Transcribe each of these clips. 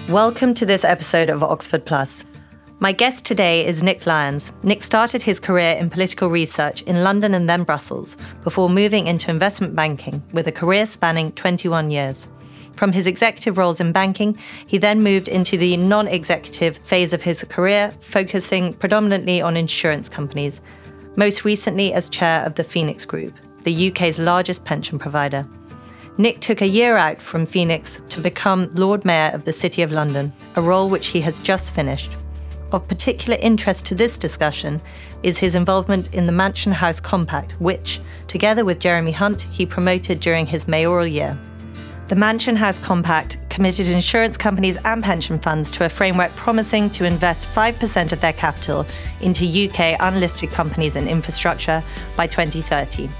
Welcome to this episode of Oxford Plus. My guest today is Nick Lyons. Nick started his career in political research in London and then Brussels before moving into investment banking with a career spanning 21 years. From his executive roles in banking, he then moved into the non-executive phase of his career, focusing predominantly on insurance companies, most recently as chair of the Phoenix Group, the UK's largest pension provider. Nick took a year out from Phoenix to become Lord Mayor of the City of London, a role which he has just finished. Of particular interest to this discussion is his involvement in the Mansion House Compact, which, together with Jeremy Hunt, he promoted during his mayoral year. The Mansion House Compact committed insurance companies and pension funds to a framework promising to invest 5% of their capital into UK unlisted companies and infrastructure by 2030.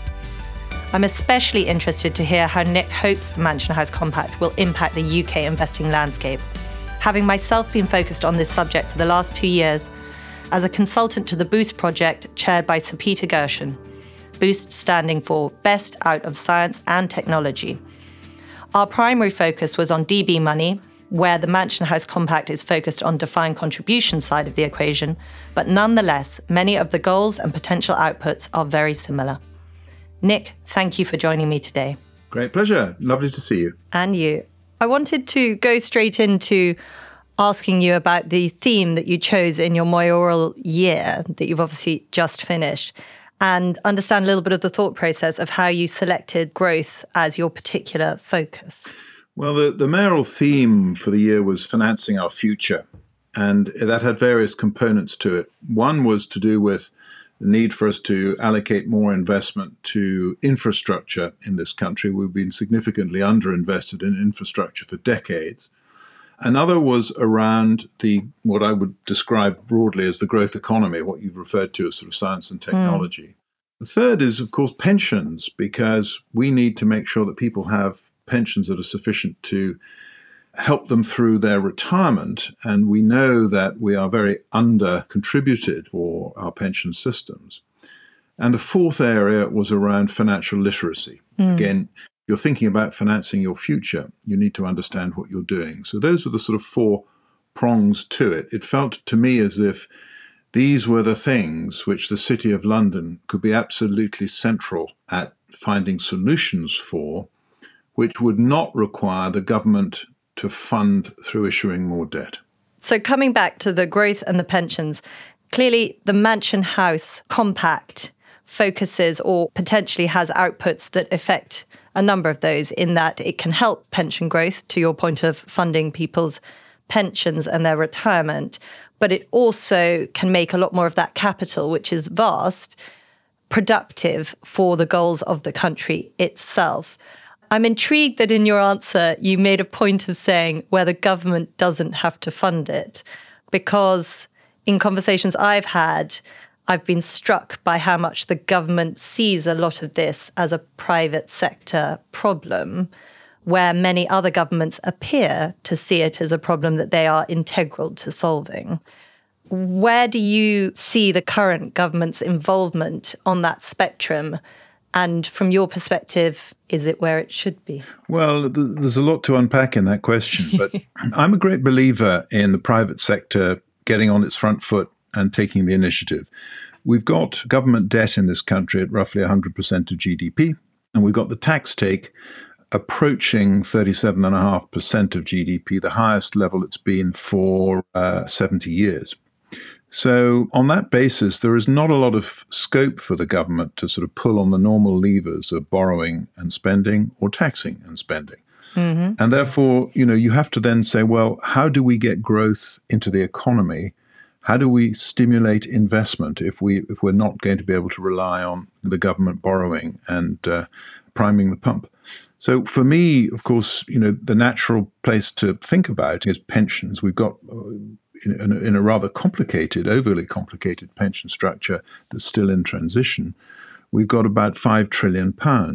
I'm especially interested to hear how Nick hopes the Mansion House Compact will impact the UK investing landscape. Having myself been focused on this subject for the last 2 years as a consultant to the BOOST project chaired by Sir Peter Gershon, BOOST standing for Best Out of Science and Technology. Our primary focus was on DB money, where the Mansion House Compact is focused on defined contribution side of the equation, but nonetheless, many of the goals and potential outputs are very similar. Nick, thank you for joining me today. Great pleasure. Lovely to see you. And you. I wanted to go straight into asking you about the theme that you chose in your mayoral year that you've obviously just finished and understand a little bit of the thought process of how you selected growth as your particular focus. Well, the mayoral theme for the year was financing our future, and that had various components to it. One was to do with the need for us to allocate more investment to infrastructure in this country. We've been significantly underinvested in infrastructure for decades. Another was around what I would describe broadly as the growth economy, what you've referred to as sort of science and technology. The third is, of course, pensions, because we need to make sure that people have pensions that are sufficient to help them through their retirement. And we know that we are very under-contributed for our pension systems. And the fourth area was around financial literacy. Again, you're thinking about financing your future, you need to understand what you're doing. So those were the sort of four prongs to it. It felt to me as if these were the things which the City of London could be absolutely central at finding solutions for, which would not require the government to fund through issuing more debt. So coming back to the growth and the pensions, clearly the Mansion House Compact focuses or potentially has outputs that affect a number of those in that it can help pension growth, to your point of funding people's pensions and their retirement, but it also can make a lot more of that capital, which is vast, productive for the goals of the country itself. I'm intrigued that in your answer, you made a point of saying where the government doesn't have to fund it, because in conversations I've had, I've been struck by how much the government sees a lot of this as a private sector problem, where many other governments appear to see it as a problem that they are integral to solving. Where do you see the current government's involvement on that spectrum? And from your perspective, is it where it should be? Well, there's a lot to unpack in that question, but I'm a great believer in the private sector getting on its front foot and taking the initiative. We've got government debt in this country at roughly 100% of GDP, and we've got the tax take approaching 37.5% of GDP, the highest level it's been for 70 years. So on that basis, there is not a lot of scope for the government to sort of pull on the normal levers of borrowing and spending or taxing and spending. Mm-hmm. And therefore, you have to then say, well, how do we get growth into the economy? How do we stimulate investment if we're not going to be able to rely on the government borrowing and priming the pump? So for me, of course, the natural place to think about is pensions. We've got in a rather overly complicated pension structure that's still in transition, we've got about £5 trillion.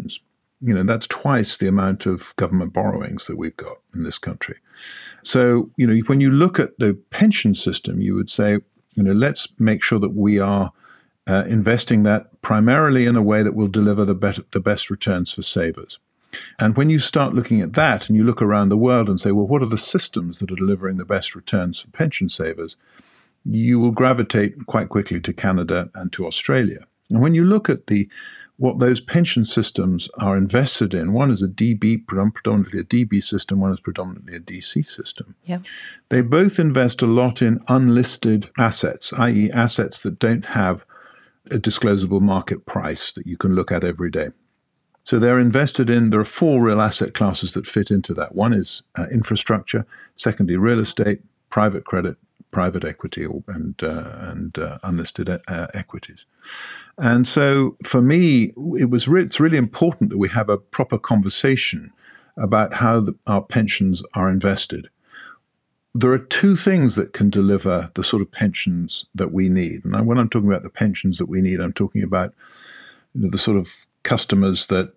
That's twice the amount of government borrowings that we've got in this country. So, when you look at the pension system, you would say, let's make sure that we are investing that primarily in a way that will deliver the best returns for savers. And when you start looking at that and you look around the world and say, well, what are the systems that are delivering the best returns for pension savers? You will gravitate quite quickly to Canada and to Australia. And when you look at what those pension systems are invested in, one is a DB, predominantly a DB system, one is predominantly a DC system. Yeah. They both invest a lot in unlisted assets, i.e. assets that don't have a disclosable market price that you can look at every day. So there are 4 real asset classes that fit into that. One is infrastructure, secondly, real estate, private credit, private equity, and unlisted equities. And so for me, it's really important that we have a proper conversation about how our pensions are invested. There are 2 things that can deliver the sort of pensions that we need. And when I'm talking about the pensions that we need, I'm talking about the sort of customers that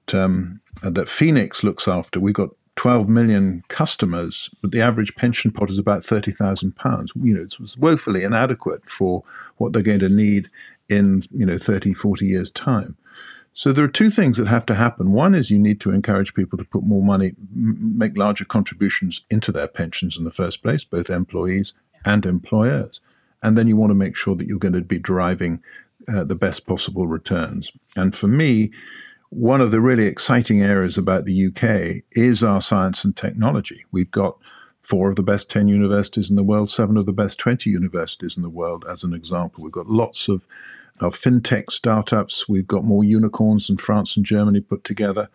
Phoenix looks after. We've got 12 million customers, but the average pension pot is about £30,000. It's woefully inadequate for what they're going to need in 30, 40 years' time. So there are 2 things that have to happen. One is you need to encourage people to put more money, make larger contributions into their pensions in the first place, both employees and employers. And then you want to make sure that you're going to be deriving the best possible returns. And for me, one of the really exciting areas about the UK is our science and technology. We've got 4 of the best 10 universities in the world, 7 of the best 20 universities in the world, as an example. We've got lots of fintech startups. We've got more unicorns than France and Germany put together.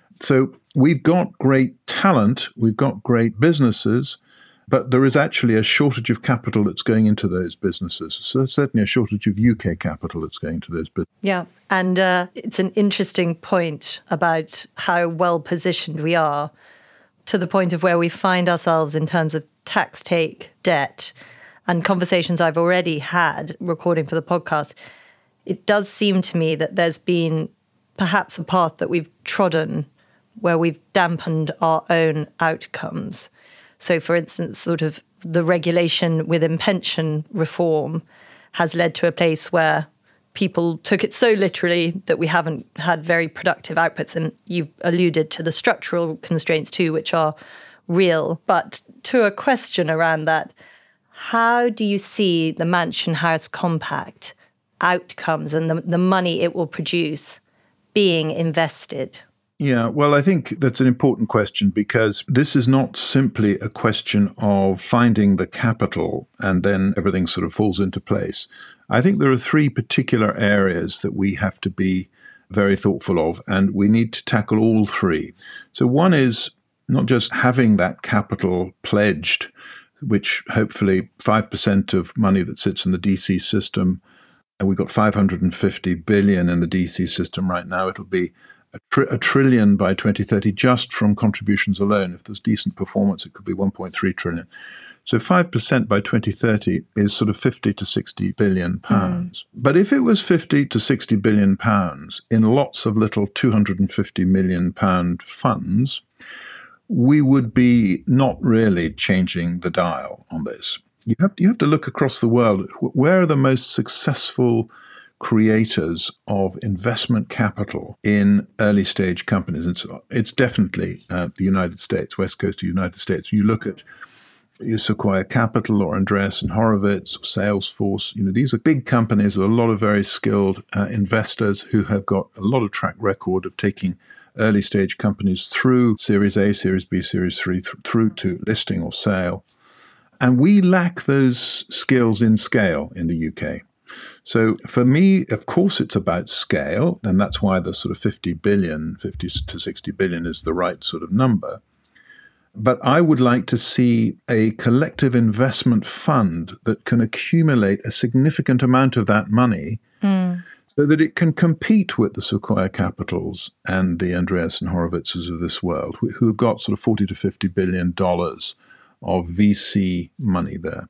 So we've got great talent. We've got great businesses. But there is actually a shortage of capital that's going into those businesses. So there's certainly a shortage of UK capital that's going into those businesses. Yeah, and it's an interesting point about how well positioned we are, to the point of where we find ourselves in terms of tax take, debt, and conversations I've already had recording for the podcast. It does seem to me that there's been perhaps a path that we've trodden where we've dampened our own outcomes. So, for instance, sort of the regulation within pension reform has led to a place where people took it so literally that we haven't had very productive outputs. And you've alluded to the structural constraints too, which are real. But to a question around that, how do you see the Mansion House Compact outcomes and the money it will produce being invested? Yeah, well, I think that's an important question, because this is not simply a question of finding the capital and then everything sort of falls into place. I think there are 3 particular areas that we have to be very thoughtful of, and we need to tackle all 3. So one is not just having that capital pledged, which hopefully 5% of money that sits in the DC system, and we've got 550 billion in the DC system right now. It'll be a trillion by 2030 just from contributions alone. If there's decent performance, it could be 1.3 trillion. So 5% by 2030 is sort of 50 to 60 billion pounds. But if it was 50 to 60 billion pounds in lots of little 250 million pound funds, we would be not really changing the dial on this. You have to look across the world. Where are the most successful creators of investment capital in early stage companies? It's definitely the United States, West Coast of the United States. You look at Sequoia Capital or Andreessen Horowitz or Salesforce. These are big companies with a lot of very skilled investors who have got a lot of track record of taking early stage companies through Series A, Series B, Series 3, through to listing or sale. And we lack those skills in scale in the UK. So for me, of course, it's about scale, and that's why the sort of 50 to 60 billion is the right sort of number. But I would like to see a collective investment fund that can accumulate a significant amount of that money so that it can compete with the Sequoia Capitals and the Andreessen Horowitzes of this world, who have got sort of $40 to $50 billion of VC money there.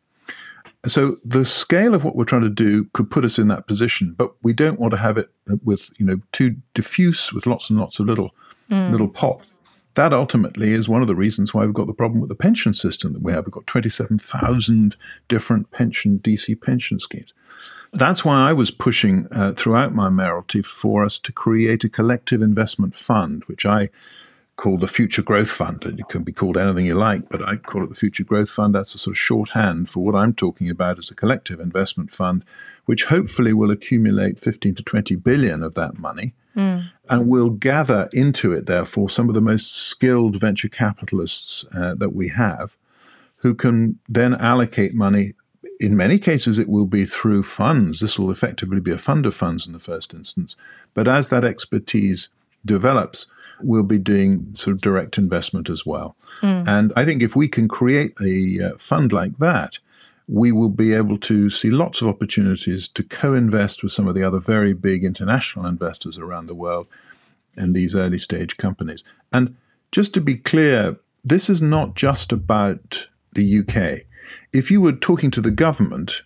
So the scale of what we're trying to do could put us in that position, but we don't want to have it with, too diffuse with lots and lots of little pots. That ultimately is one of the reasons why we've got the problem with the pension system that we have. We've got 27,000 different DC pension schemes. That's why I was pushing throughout my mayoralty for us to create a collective investment fund, which I called the Future Growth Fund. And it can be called anything you like, but I call it the Future Growth Fund. That's a sort of shorthand for what I'm talking about as a collective investment fund, which hopefully will accumulate 15 to 20 billion of that money. And will gather into it, therefore, some of the most skilled venture capitalists that we have, who can then allocate money. In many cases, it will be through funds. This will effectively be a fund of funds in the first instance. But as that expertise develops, we'll be doing sort of direct investment as well. And I think if we can create a fund like that, we will be able to see lots of opportunities to co-invest with some of the other very big international investors around the world in these early stage companies. And just to be clear, this is not just about the UK. If you were talking to the government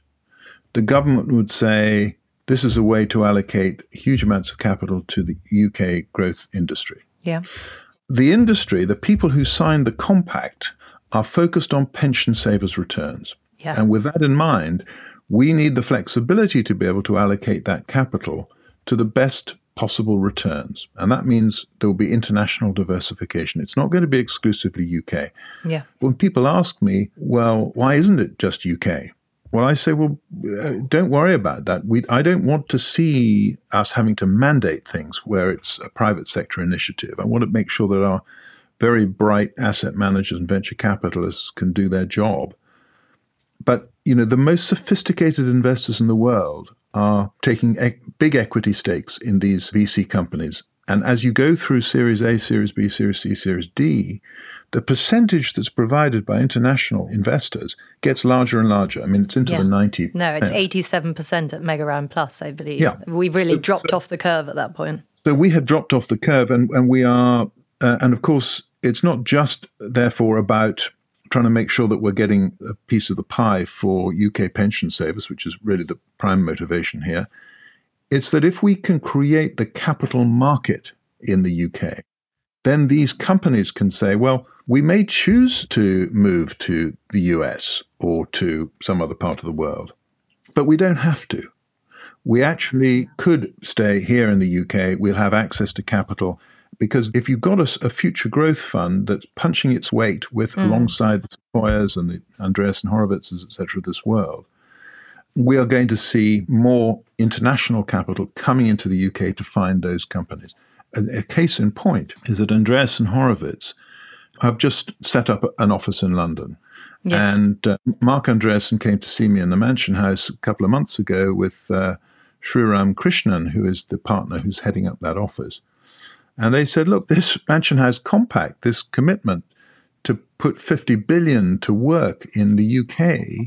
would say, this is a way to allocate huge amounts of capital to the UK growth industry. Yeah. The industry, the people who signed the compact, are focused on pension savers' returns. Yeah. And with that in mind, we need the flexibility to be able to allocate that capital to the best possible returns. And that means there will be international diversification. It's not going to be exclusively UK. Yeah. When people ask me, well, why isn't it just UK? Well, I say, well, don't worry about that. I don't want to see us having to mandate things where it's a private sector initiative. I want to make sure that our very bright asset managers and venture capitalists can do their job. But, the most sophisticated investors in the world are taking big equity stakes in these VC companies. And as you go through Series A, Series B, Series C, Series D, the percentage that's provided by international investors gets larger and larger. I mean, it's into the 90%. No, it's 87% at Mega Round Plus, I believe. Yeah. We've really dropped off the curve at that point. So we have dropped off the curve, and we are, and of course, it's not just, therefore, about trying to make sure that we're getting a piece of the pie for UK pension savers, which is really the prime motivation here. It's that if we can create the capital market in the UK, then these companies can say, well, we may choose to move to the US or to some other part of the world, but we don't have to. We actually could stay here in the UK. We'll have access to capital. Because if you've got a future growth fund that's punching its weight with alongside the Sequoias and the Andreessen Horowitzes, et cetera, of this world, we are going to see more international capital coming into the UK to find those companies. A case in point is that Andreessen Horowitz have just set up an office in London. Yes. And Mark Andreessen came to see me in the Mansion House a couple of months ago with Sriram Krishnan, who is the partner who's heading up that office. And they said, look, this Mansion House compact, this commitment to put 50 billion to work in the UK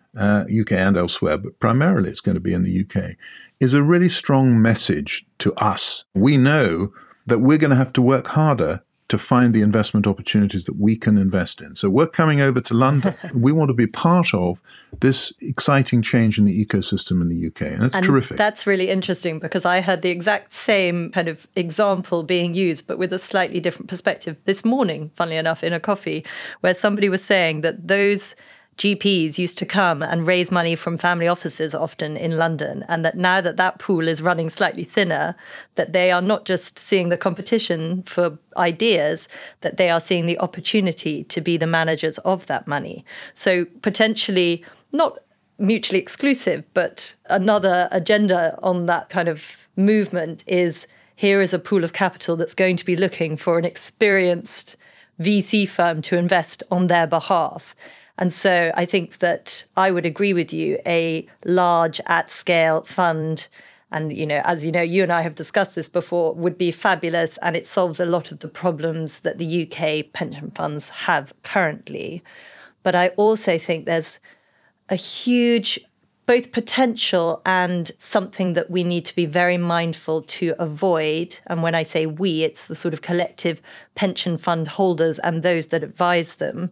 and elsewhere, but primarily it's going to be in the UK, is a really strong message to us. We know that we're going to have to work harder to find the investment opportunities that we can invest in. So we're coming over to London. We want to be part of this exciting change in the ecosystem in the UK. And it's terrific. That's really interesting because I heard the exact same kind of example being used, but with a slightly different perspective this morning, funnily enough, in a coffee, where somebody was saying that those GPs used to come and raise money from family offices often in London, and that now that pool is running slightly thinner, that they are not just seeing the competition for ideas, that they are seeing the opportunity to be the managers of that money. So potentially not mutually exclusive, but another agenda on that kind of movement is here is a pool of capital that's going to be looking for an experienced VC firm to invest on their behalf. And so I think that I would agree with you, a large at-scale fund, and, as you know, you and I have discussed this before, would be fabulous, and it solves a lot of the problems that the UK pension funds have currently. But I also think there's a huge both potential and something that we need to be very mindful to avoid. And when I say we, it's the sort of collective pension fund holders and those that advise them,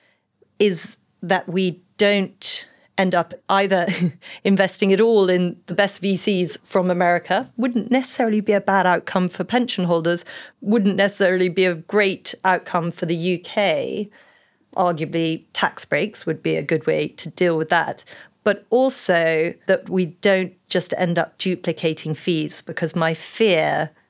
is that we don't end up either investing it all in the best VCs from America, wouldn't necessarily be a bad outcome for pension holders, wouldn't necessarily be a great outcome for the UK. Arguably, tax breaks would be a good way to deal with that. But also that we don't just end up duplicating fees, because my fear,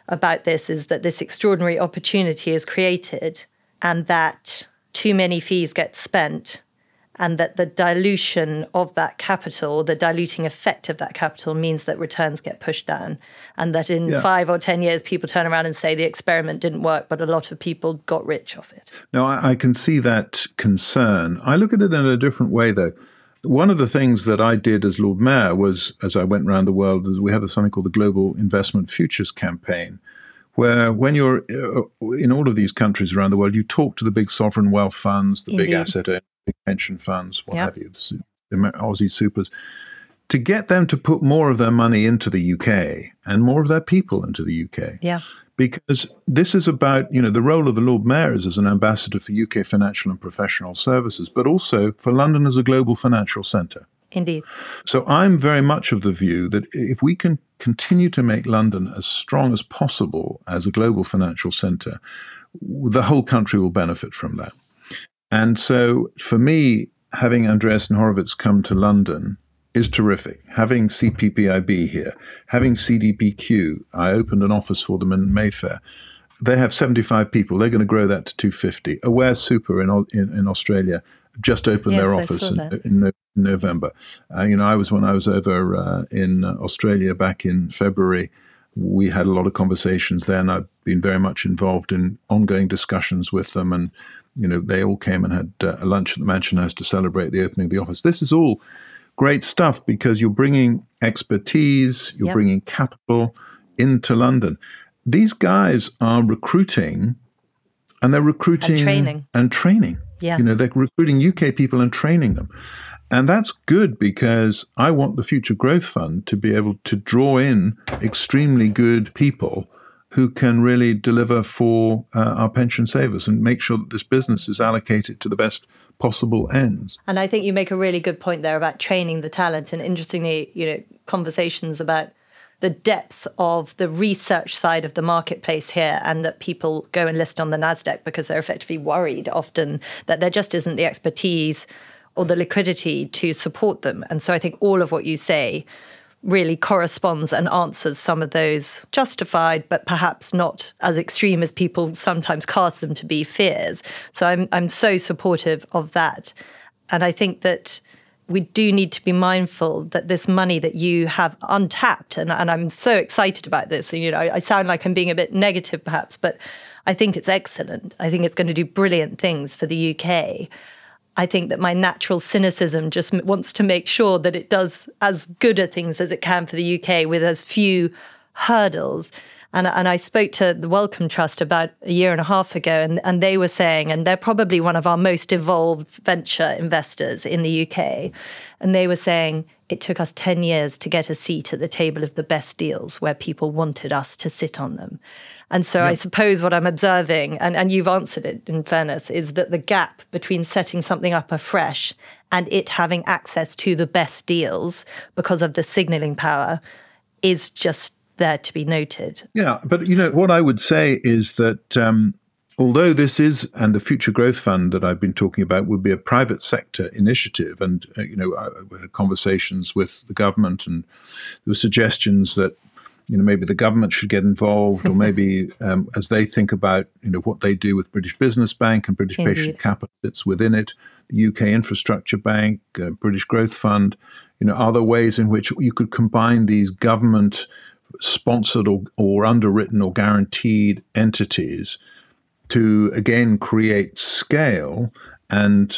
about this is that this extraordinary opportunity is created and that too many fees get spent, and that the dilution of that capital, the diluting effect of that capital, means that returns get pushed down, and that in 5 or 10 years, people turn around and say the experiment didn't work, but a lot of people got rich off it. No, I can see that concern. I look at it in a different way, though. One of the things that I did as Lord Mayor was, as I went around the world, is we have something called the Global Investment Futures Campaign, where when you're in all of these countries around the world, you talk to the big sovereign wealth funds, the big asset owners, big pension funds, what have you, the Aussie supers, to get them to put more of their money into the UK and more of their people into the UK. Yeah. Because this is about, the role of the Lord Mayor is as an ambassador for UK financial and professional services, but also for London as a global financial centre. Indeed. So I'm very much of the view that if we can continue to make London as strong as possible as a global financial centre, the whole country will benefit from that. And so for me, having Andreas and Horowitz come to London is terrific. Having CPPIB here, having CDPQ, I opened an office for them in Mayfair. They have 75 people. They're going to grow that to 250. Aware Super in Australia just opened their office in November. When I was over in Australia back in February, we had a lot of conversations there, and I've been very much involved in ongoing discussions with them. And, they all came and had a lunch at the Mansion House to celebrate the opening of the office. This is all great stuff because you're bringing expertise, you're bringing capital into London. These guys are recruiting, and they're recruiting and training. Yeah. They're recruiting UK people and training them. And that's good because I want the Future Growth Fund to be able to draw in extremely good people who can really deliver for our pension savers and make sure that this business is allocated to the best possible ends. And I think you make a really good point there about training the talent. And interestingly, conversations about the depth of the research side of the marketplace here, and that people go and list on the NASDAQ because they're effectively worried often that there just isn't the expertise or the liquidity to support them. And so I think all of what you say really corresponds and answers some of those justified, but perhaps not as extreme as people sometimes cast them to be, fears. So I'm so supportive of that. And I think that we do need to be mindful that this money that you have untapped, and I'm so excited about this, I sound like I'm being a bit negative perhaps, but I think it's excellent. I think it's going to do brilliant things for the UK. I think that my natural cynicism just wants to make sure that it does as good a things as it can for the UK with as few hurdles. And I spoke to the Wellcome Trust about a year and a half ago, and they were saying, and they're probably one of our most evolved venture investors in the UK, and they were saying it took us 10 years to get a seat at the table of the best deals where people wanted us to sit on them. And so I suppose what I'm observing, and you've answered it in fairness, is that the gap between setting something up afresh and it having access to the best deals because of the signalling power is just there to be noted. Yeah, but what I would say is that although this is, and the Future Growth Fund that I've been talking about would be a private sector initiative, and I had conversations with the government, and there were suggestions that maybe the government should get involved, or maybe as they think about what they do with British Business Bank and British Patient Capital that's within it, the UK Infrastructure Bank, British Growth Fund, are there ways in which you could combine these government sponsored or underwritten or guaranteed entities to again create scale, and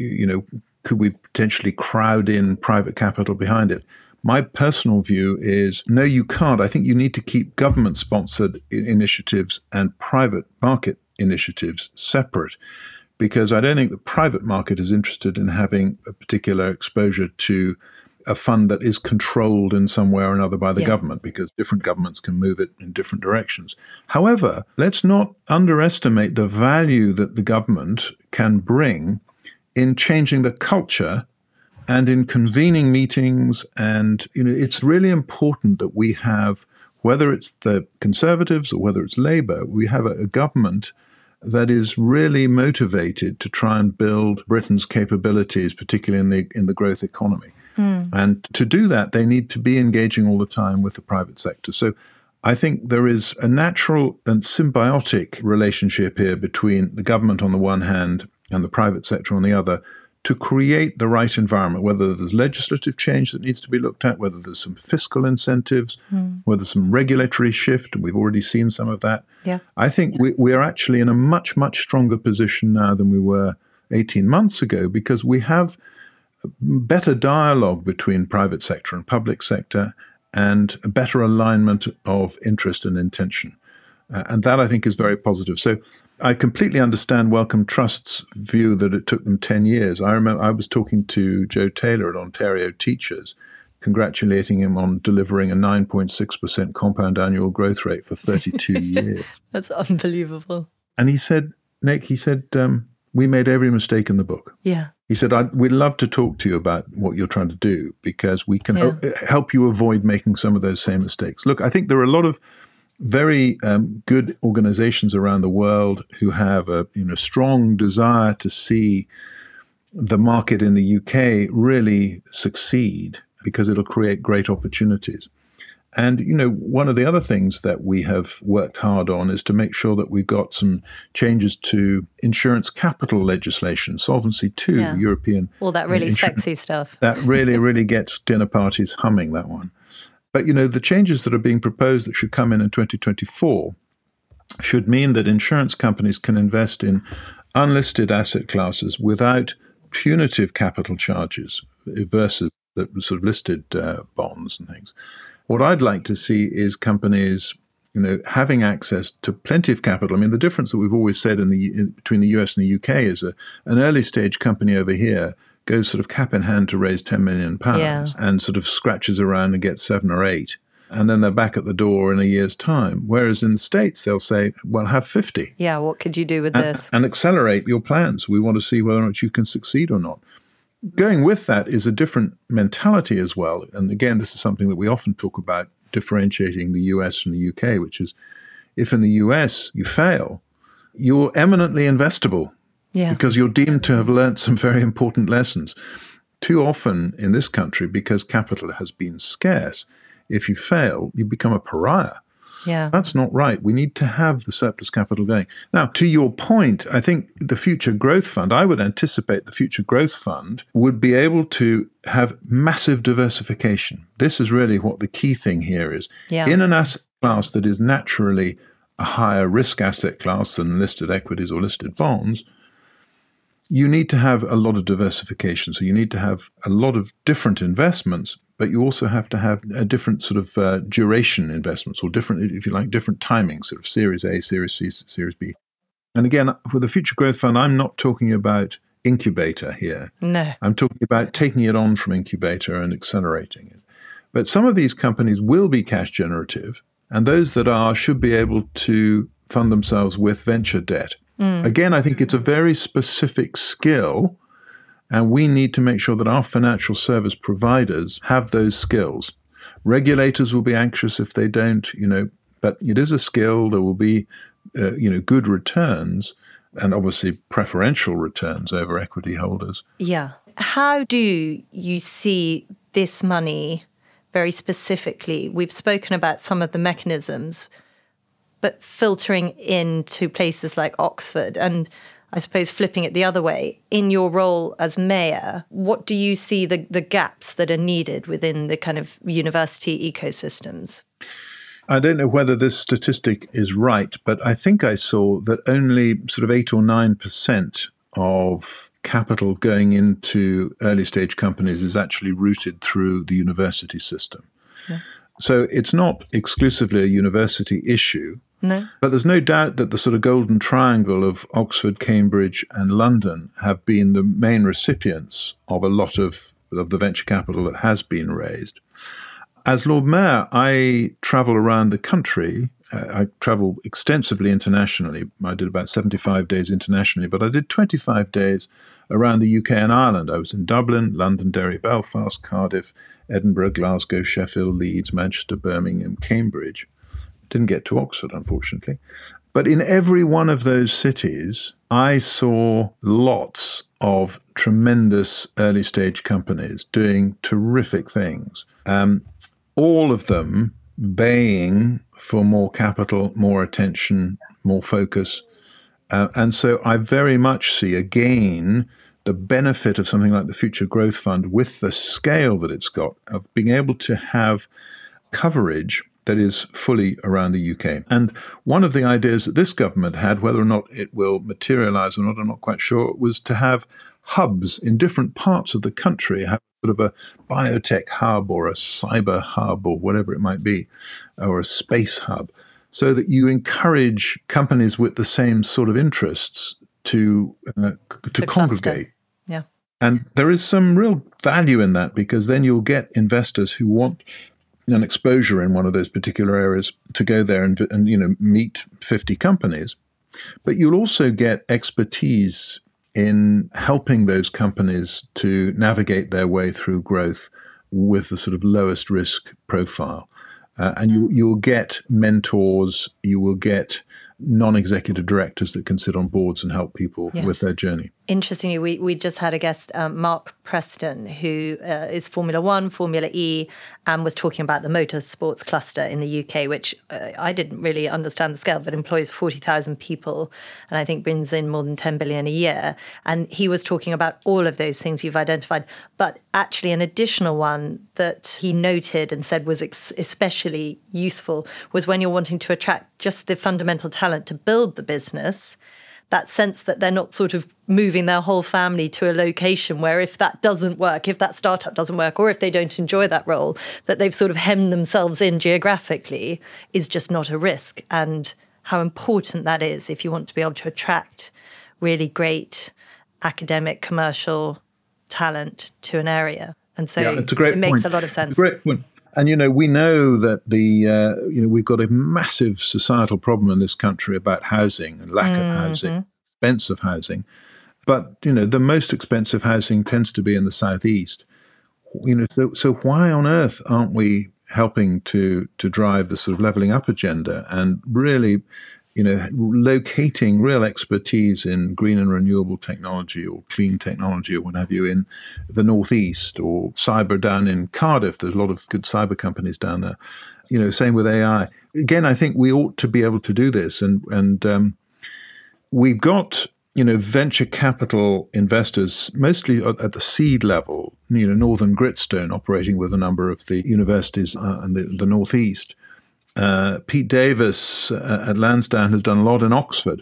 could we potentially crowd in private capital behind it? My personal view is no, you can't. I think you need to keep government sponsored initiatives and private market initiatives separate, because I don't think the private market is interested in having a particular exposure to a fund that is controlled in some way or another by the government, because different governments can move it in different directions. However, let's not underestimate the value that the government can bring in changing the culture and in convening meetings. And, it's really important that we have, whether it's the Conservatives or whether it's Labour, we have a government that is really motivated to try and build Britain's capabilities, particularly in the growth economy. And to do that, they need to be engaging all the time with the private sector. So I think there is a natural and symbiotic relationship here between the government on the one hand and the private sector on the other to create the right environment, whether there's legislative change that needs to be looked at, whether there's some fiscal incentives, whether some regulatory shift, and we've already seen some of that. Yeah. I think we are actually in a much, much stronger position now than we were 18 months ago because we have better dialogue between private sector and public sector and a better alignment of interest and intention. And that, I think, is very positive. So I completely understand Wellcome Trust's view that it took them 10 years. I remember I was talking to Joe Taylor at Ontario Teachers, congratulating him on delivering a 9.6% compound annual growth rate for 32 years. That's unbelievable. And he said, Nick, we made every mistake in the book. Yeah. He said, we'd love to talk to you about what you're trying to do because we can help you avoid making some of those same mistakes. Look, I think there are a lot of very good organizations around the world who have a strong desire to see the market in the UK really succeed because it'll create great opportunities. And, one of the other things that we have worked hard on is to make sure that we've got some changes to insurance capital legislation, Solvency II, European. All that really sexy stuff. That really, really gets dinner parties humming, that one. But, the changes that are being proposed that should come in 2024 should mean that insurance companies can invest in unlisted asset classes without punitive capital charges versus the sort of listed bonds and things. What I'd like to see is companies, having access to plenty of capital. I mean, the difference that we've always said between the US and the UK is an early stage company over here goes sort of cap in hand to raise £10 million and sort of scratches around and gets 7 or 8. And then they're back at the door in a year's time. Whereas in the States, they'll say, well, have 50. Yeah, what could you do with this? And accelerate your plans. We want to see whether or not you can succeed or not. Going with that is a different mentality as well. And again, this is something that we often talk about, differentiating the US from the UK, which is if in the US you fail, you're eminently investable because you're deemed to have learnt some very important lessons. Too often in this country, because capital has been scarce, if you fail, you become a pariah. Yeah. That's not right. We need to have the surplus capital going. Now, to your point, I think the Future Growth Fund, I would anticipate the Future Growth Fund would be able to have massive diversification. This is really what the key thing here is. Yeah. In an asset class that is naturally a higher risk asset class than listed equities or listed bonds, you need to have a lot of diversification. So you need to have a lot of different investments, but you also have to have a different sort of duration investments or different, if you like, different timings, sort of Series A, Series C, Series B. And again, for the Future Growth Fund, I'm not talking about incubator here. No. I'm talking about taking it on from incubator and accelerating it. But some of these companies will be cash generative, and those that are should be able to fund themselves with venture debt. Again, I think it's a very specific skill, and we need to make sure that our financial service providers have those skills. Regulators will be anxious if they don't, but it is a skill. There will be, good returns and obviously preferential returns over equity holders. Yeah. How do you see this money very specifically? We've spoken about some of the mechanisms, but filtering into places like Oxford and I suppose flipping it the other way, in your role as mayor, what do you see the gaps that are needed within the kind of university ecosystems? I don't know whether this statistic is right, but I think I saw that only sort of 8 or 9% of capital going into early stage companies is actually routed through the university system. Yeah. So it's not exclusively a university issue. No. But there's no doubt that the sort of golden triangle of Oxford, Cambridge and London have been the main recipients of a lot of the venture capital that has been raised. As Lord Mayor, I travel around the country. I travel extensively internationally. I did about 75 days internationally, but I did 25 days around the UK and Ireland. I was in Dublin, London, Derry, Belfast, Cardiff, Edinburgh, Glasgow, Sheffield, Leeds, Manchester, Birmingham, Cambridge. Didn't get to Oxford, unfortunately. But in every one of those cities, I saw lots of tremendous early stage companies doing terrific things. All of them baying for more capital, more attention, more focus. And so I very much see, again, the benefit of something like the Future Growth Fund with the scale that it's got of being able to have coverage that is fully around the UK. And one of the ideas that this government had, whether or not it will materialize or not, I'm not quite sure, was to have hubs in different parts of the country, have sort of a biotech hub or a cyber hub or whatever it might be, or a space hub, so that you encourage companies with the same sort of interests to congregate. Yeah. And there is some real value in that, because then you'll get investors who want an exposure in one of those particular areas to go there and meet 50 companies. But you'll also get expertise in helping those companies to navigate their way through growth with the sort of lowest risk profile. And you'll get mentors, you will get non-executive directors that can sit on boards and help people with their journey. Interestingly, we just had a guest, Mark Preston, who is Formula One, Formula E, and was talking about the motorsports cluster in the UK, which I didn't really understand the scale, but employs 40,000 people and I think brings in more than 10 billion a year. And he was talking about all of those things you've identified. But actually an additional one that he noted and said was especially useful was when you're wanting to attract just the fundamental talent to build the business, that sense that they're not sort of moving their whole family to a location where if that doesn't work, if that startup doesn't work, or if they don't enjoy that role, that they've sort of hemmed themselves in geographically is just not a risk. And how important that is if you want to be able to attract really great academic, commercial talent to an area. And so it makes a lot of sense. It's a great point. And, we know that we've got a massive societal problem in this country about housing and lack of housing, expensive housing. But, the most expensive housing tends to be in the southeast. So why on earth aren't we helping to drive the sort of levelling up agenda and really, locating real expertise in green and renewable technology or clean technology or what have you in the Northeast, or cyber down in Cardiff? There's a lot of good cyber companies down there. Same with AI. Again, I think we ought to be able to do this. And we've got, venture capital investors, mostly at the seed level, Northern Gritstone operating with a number of the universities in the Northeast. Pete Davis at Lansdowne has done a lot in Oxford,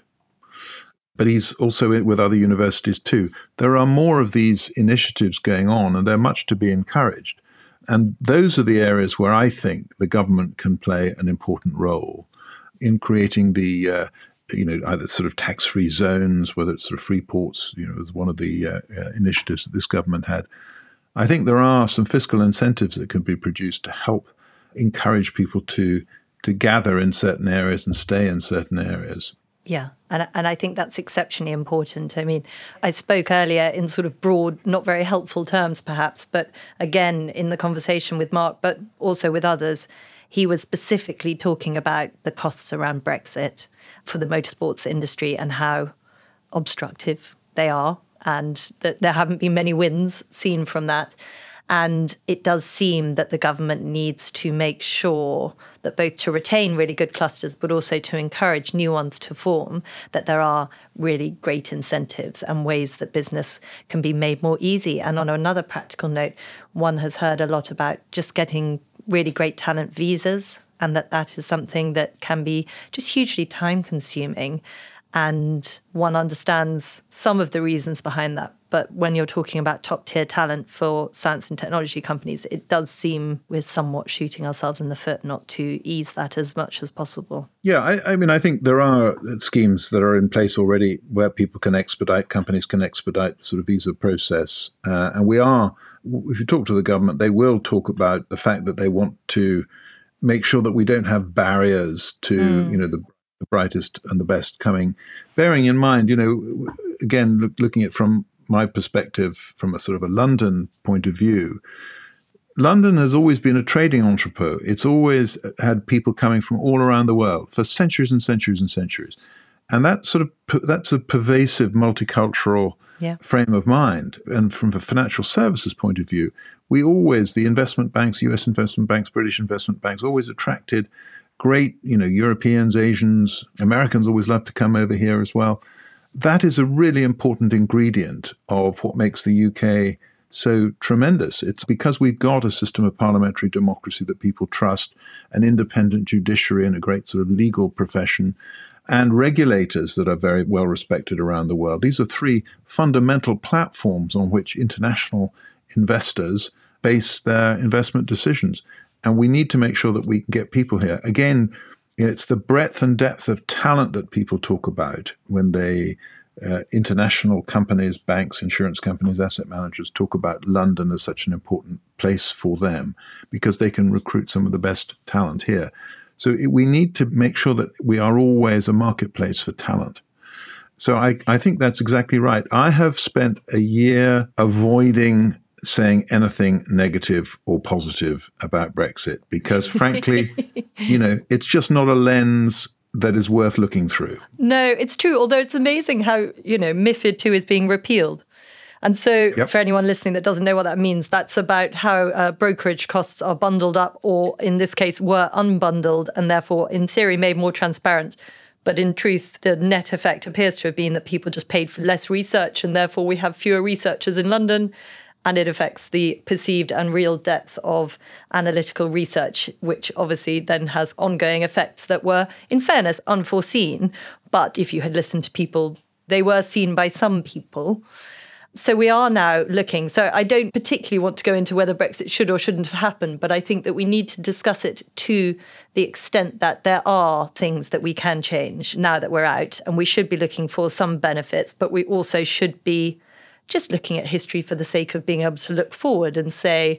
but he's also with other universities too. There are more of these initiatives going on, and they're much to be encouraged. And those are the areas where I think the government can play an important role in creating the, either sort of tax-free zones, whether it's sort of free ports, was one of the initiatives that this government had. I think there are some fiscal incentives that can be produced to help encourage people to gather in certain areas and stay in certain areas. Yeah, and I think that's exceptionally important. I mean, I spoke earlier in sort of broad, not very helpful terms perhaps, but again, in the conversation with Mark, but also with others, he was specifically talking about the costs around Brexit for the motorsports industry and how obstructive they are, and that there haven't been many wins seen from that. And it does seem that the government needs to make sure that both to retain really good clusters, but also to encourage new ones to form, that there are really great incentives and ways that business can be made more easy. And on another practical note, one has heard a lot about just getting really great talent visas, and that is something that can be just hugely time consuming. And one understands some of the reasons behind that. But when you're talking about top-tier talent for science and technology companies, it does seem we're somewhat shooting ourselves in the foot not to ease that as much as possible. Yeah, I think there are schemes that are in place already where people can expedite, companies can expedite sort of visa process. And if you talk to the government, they will talk about the fact that they want to make sure that we don't have barriers to, the brightest and the best coming. Bearing in mind, again, looking at it from my perspective, from a sort of a London point of view, London has always been a trading entrepot. It's always had people coming from all around the world for centuries and centuries and centuries. And that's a pervasive multicultural frame of mind. And from the financial services point of view, the investment banks, US investment banks, British investment banks, always attracted great, Europeans, Asians, Americans always love to come over here as well. That is a really important ingredient of what makes the UK so tremendous. It's because we've got a system of parliamentary democracy that people trust, an independent judiciary and a great sort of legal profession, and regulators that are very well respected around the world. These are three fundamental platforms on which international investors base their investment decisions. And we need to make sure that we can get people here. Again, it's the breadth and depth of talent that people talk about when they, international companies, banks, insurance companies, asset managers talk about London as such an important place for them because they can recruit some of the best talent here. So we need to make sure that we are always a marketplace for talent. So I think that's exactly right. I have spent a year avoiding saying anything negative or positive about Brexit because, frankly, it's just not a lens that is worth looking through. No, it's true. Although it's amazing how, MiFID II is being repealed. And so for anyone listening that doesn't know what that means, that's about how brokerage costs are bundled up or, in this case, were unbundled and therefore, in theory, made more transparent. But in truth, the net effect appears to have been that people just paid for less research and therefore we have fewer researchers in London. And it affects the perceived and real depth of analytical research, which obviously then has ongoing effects that were, in fairness, unforeseen. But if you had listened to people, they were seen by some people. So we are now looking. So I don't particularly want to go into whether Brexit should or shouldn't have happened, but I think that we need to discuss it to the extent that there are things that we can change now that we're out. And we should be looking for some benefits, but we also should be just looking at history for the sake of being able to look forward and say,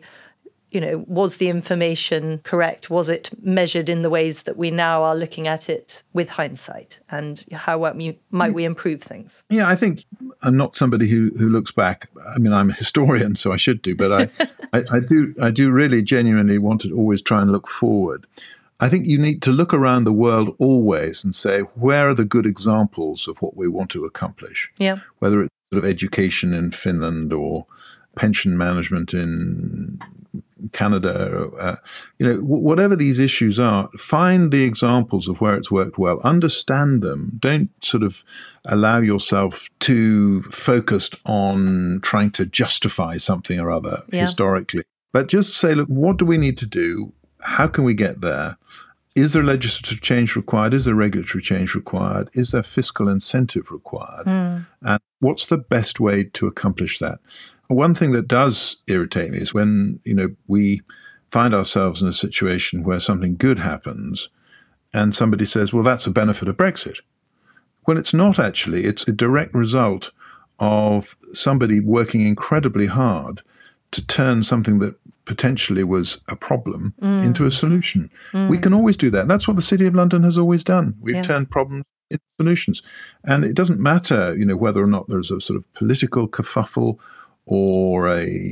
was the information correct? Was it measured in the ways that we now are looking at it with hindsight? And how might we improve things? Yeah, I think I'm not somebody who looks back. I mean, I'm a historian, so I should do, but I do really genuinely want to always try and look forward. I think you need to look around the world always and say, where are the good examples of what we want to accomplish? Yeah. Whether it's sort of education in Finland or pension management in Canada, whatever these issues are, find the examples of where it's worked well, understand them. Don't sort of allow yourself to focus on trying to justify something or other historically, but just say, look, what do we need to do? How can we get there? Is there legislative change required? Is there regulatory change required? Is there fiscal incentive required? And what's the best way to accomplish that? One thing that does irritate me is when, we find ourselves in a situation where something good happens and somebody says, well, that's a benefit of Brexit. Well, it's not actually. It's a direct result of somebody working incredibly hard to turn something that potentially was a problem into a solution. We can always do that. That's what the City of London has always done. We've turned problems into solutions. And it doesn't matter, whether or not there's a sort of political kerfuffle or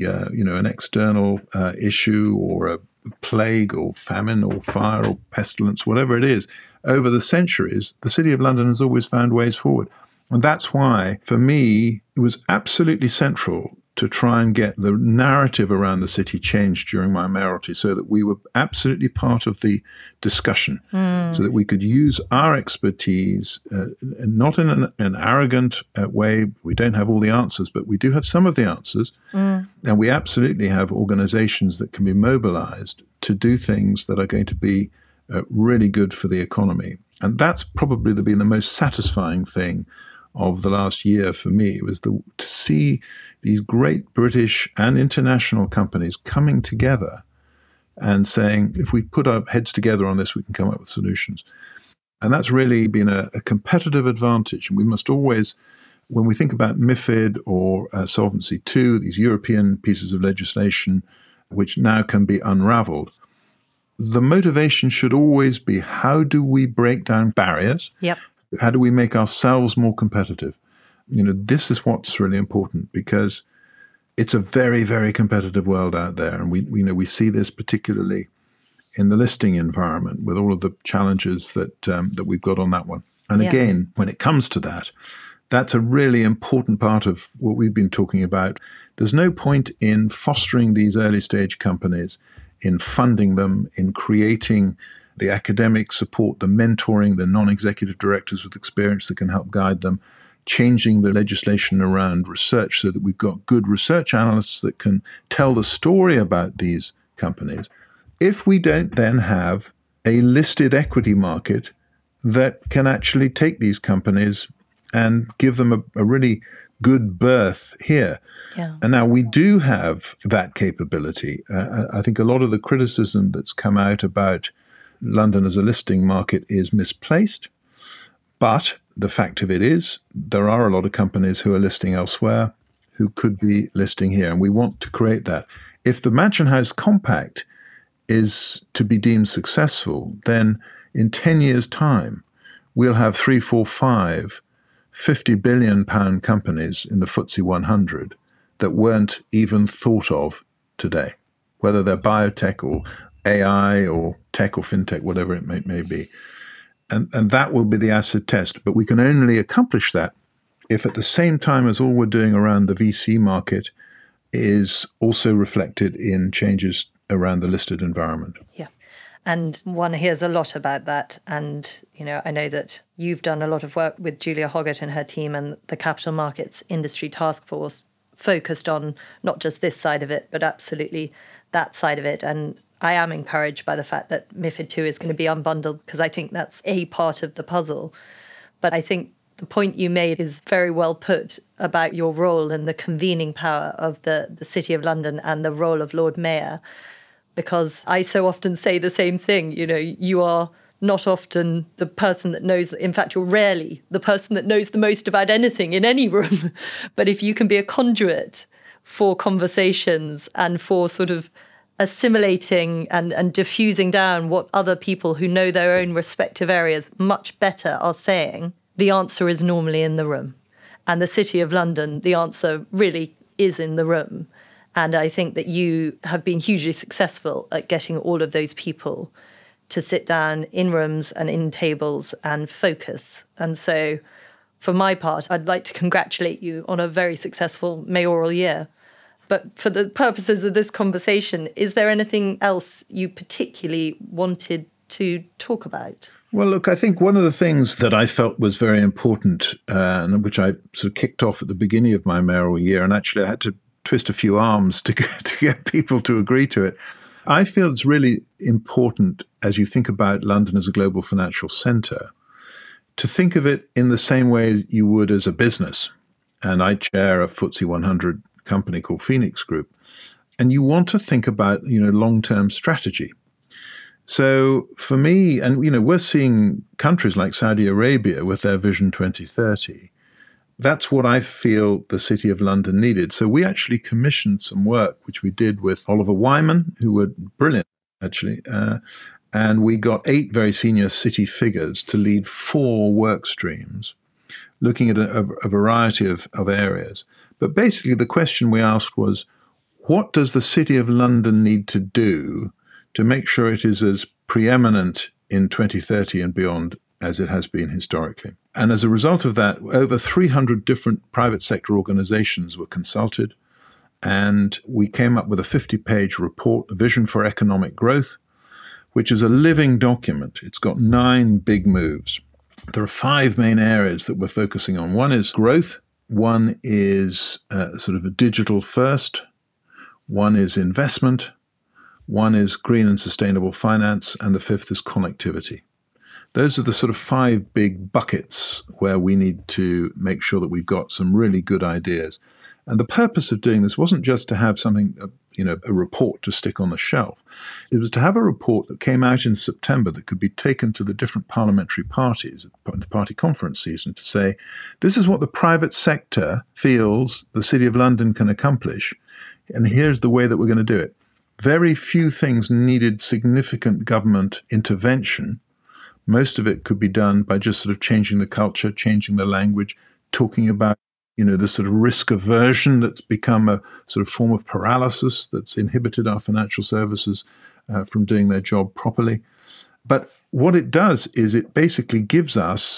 an external issue or a plague or famine or fire or pestilence, whatever it is. Over the centuries, the City of London has always found ways forward. And that's why, for me, it was absolutely central to try and get the narrative around the city changed during my mayoralty so that we were absolutely part of the discussion, so that we could use our expertise, not in an arrogant way. We don't have all the answers, but we do have some of the answers. And we absolutely have organizations that can be mobilized to do things that are going to be really good for the economy. And that's probably been the most satisfying thing of the last year for me, was to see these great British and international companies coming together and saying, if we put our heads together on this, we can come up with solutions. And that's really been a competitive advantage. And we must always, when we think about MiFID or Solvency II, these European pieces of legislation, which now can be unraveled, the motivation should always be, how do we break down barriers? Yep. How do we make ourselves more competitive? This is what's really important, because it's a very, very competitive world out there. And we see this particularly in the listing environment with all of the challenges that we've got on that one. And again, when it comes to that, that's a really important part of what we've been talking about. There's no point in fostering these early stage companies, in funding them, in creating the academic support, the mentoring, the non-executive directors with experience that can help guide them, changing the legislation around research so that we've got good research analysts that can tell the story about these companies. If we don't then have a listed equity market that can actually take these companies and give them a really good berth here. Yeah. And now we do have that capability. I think a lot of the criticism that's come out about London as a listing market is misplaced. But the fact of it is, there are a lot of companies who are listing elsewhere who could be listing here. And we want to create that. If the Mansion House Compact is to be deemed successful, then in 10 years' time, we'll have 3, 4, 5 £50 billion companies in the FTSE 100 that weren't even thought of today, whether they're biotech or AI or tech or fintech, whatever it may be. And that will be the acid test. But we can only accomplish that if at the same time as all we're doing around the VC market is also reflected in changes around the listed environment. Yeah. And one hears a lot about that. And, I know that you've done a lot of work with Julia Hoggart and her team and the Capital Markets Industry Task Force focused on not just this side of it, but absolutely that side of it. And I am encouraged by the fact that MiFID II is going to be unbundled because I think that's a part of the puzzle. But I think the point you made is very well put about your role and the convening power of the City of London and the role of Lord Mayor. Because I so often say the same thing, you are not often the person that knows, in fact, you're rarely the person that knows the most about anything in any room. But if you can be a conduit for conversations and for sort of assimilating and diffusing down what other people who know their own respective areas much better are saying, the answer is normally in the room. And the City of London, the answer really is in the room. And I think that you have been hugely successful at getting all of those people to sit down in rooms and in tables and focus. And so for my part, I'd like to congratulate you on a very successful mayoral year. But for the purposes of this conversation, is there anything else you particularly wanted to talk about? Well, look, I think one of the things that I felt was very important, and which I sort of kicked off at the beginning of my mayoral year, and actually I had to twist a few arms to get people to agree to it. I feel it's really important, as you think about London as a global financial centre, to think of it in the same way as you would as a business. And I chair a FTSE 100 company called Phoenix Group. And you want to think about, long-term strategy. So for me, and, we're seeing countries like Saudi Arabia with their Vision 2030. That's what I feel the City of London needed. So we actually commissioned some work, which we did with Oliver Wyman, who were brilliant, actually. And we got 8 very senior city figures to lead 4 work streams, looking at a variety of areas. But basically the question we asked was, what does the City of London need to do to make sure it is as preeminent in 2030 and beyond as it has been historically? And as a result of that, over 300 different private sector organizations were consulted, and we came up with a 50-page report, A Vision for Economic Growth, which is a living document. It's got 9 big moves. There are 5 main areas that we're focusing on. One is growth. One is sort of a digital first. One is investment. One is green and sustainable finance. And the 5th is connectivity. Those are the sort of 5 big buckets where we need to make sure that we've got some really good ideas. And the purpose of doing this wasn't just to have something, a report to stick on the shelf. It was to have a report that came out in September that could be taken to the different parliamentary parties at the party conference season to say, this is what the private sector feels the City of London can accomplish, and here's the way that we're going to do it. Very few things needed significant government intervention. Most of it could be done by just sort of changing the culture, changing the language, talking about, the sort of risk aversion that's become a sort of form of paralysis that's inhibited our financial services from doing their job properly. But what it does is it basically gives us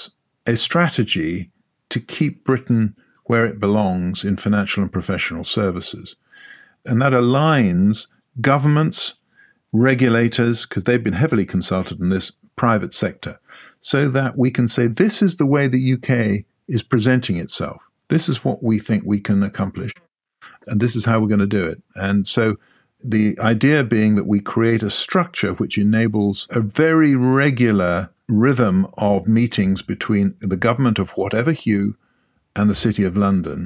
a strategy to keep Britain where it belongs in financial and professional services. And that aligns governments, regulators, because they've been heavily consulted in this, private sector, so that we can say this is the way the UK is presenting itself. This is what we think we can accomplish, and this is how we're going to do it. And so the idea being that we create a structure which enables a very regular rhythm of meetings between the government of whatever hue and the City of London,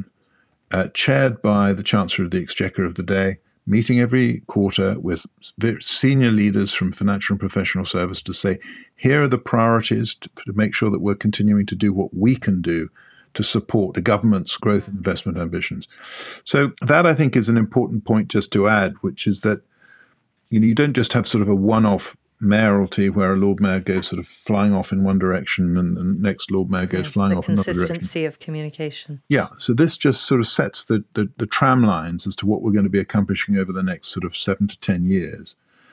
chaired by the Chancellor of the Exchequer of the day, meeting every quarter with senior leaders from financial and professional service to say, here are the priorities to make sure that we're continuing to do what we can do to support the government's growth and investment ambitions. So that, I think, is an important point just to add, which is that you don't just have sort of a one-off mayoralty where a Lord Mayor goes sort of flying off in one direction and next Lord Mayor goes flying off in another direction. The consistency of communication. Yeah, so this just sort of sets the tram lines as to what we're going to be accomplishing over the next sort of 7 to 10 years.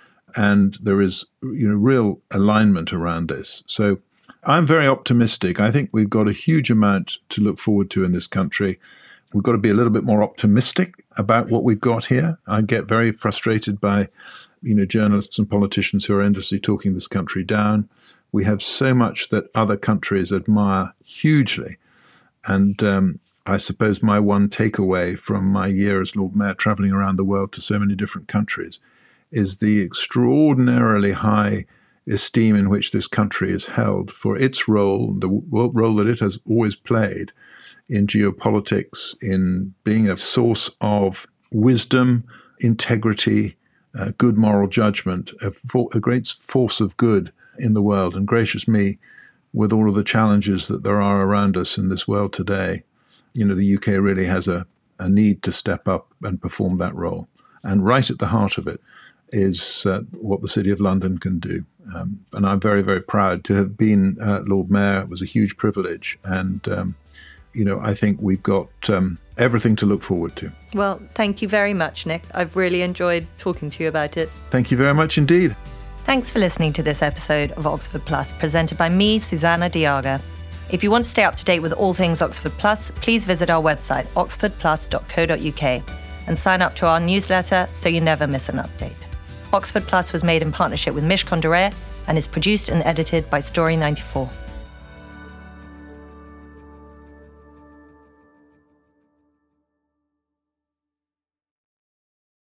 And there is, real alignment around this. So I'm very optimistic. I think we've got a huge amount to look forward to in this country. We've got to be a little bit more optimistic about what we've got here. I get very frustrated by journalists and politicians who are endlessly talking this country down. We have so much that other countries admire hugely. And I suppose my one takeaway from my year as Lord Mayor, travelling around the world to so many different countries, is the extraordinarily high esteem in which this country is held for its role, the role that it has always played in geopolitics, in being a source of wisdom, integrity, good moral judgment, a great force of good in the world. And gracious me, with all of the challenges that there are around us in this world today, the UK really has a need to step up and perform that role. And right at the heart of it is what the City of London can do. And I'm very, very proud to have been Lord Mayor. It was a huge privilege. And, I think we've got everything to look forward to. Well, thank you very much, Nick. I've really enjoyed talking to you about it. Thank you very much indeed. Thanks for listening to this episode of Oxford Plus, presented by me, Susanna Diaga. If you want to stay up to date with all things Oxford Plus, please visit our website, oxfordplus.co.uk, and sign up to our newsletter so you never miss an update. Oxford Plus was made in partnership with Mishcon de Reya and is produced and edited by Story 94.